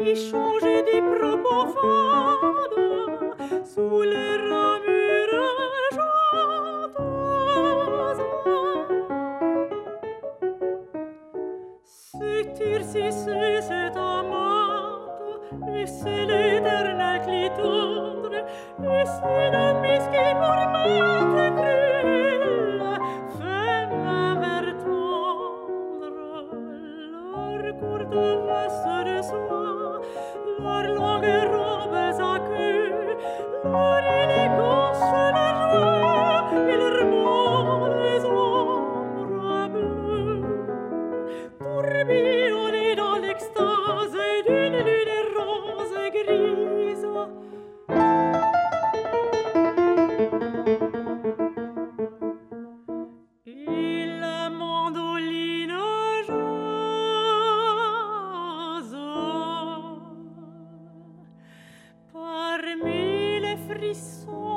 échanger des propos fades sous les ramures joyeuses. C'est Tircis et c'est Amate, et c'est l'éternel Clitandre, et c'est Damis qui pour maître cruelle fait main vers tendre. Leur courte veste de soie, leurs longues robes à queue, leur élégance, leur joie et leurs molles ombres bleues tourbillonner dans l'extase d'une lune rose et grise. Et la mandoline jase parmi les frissons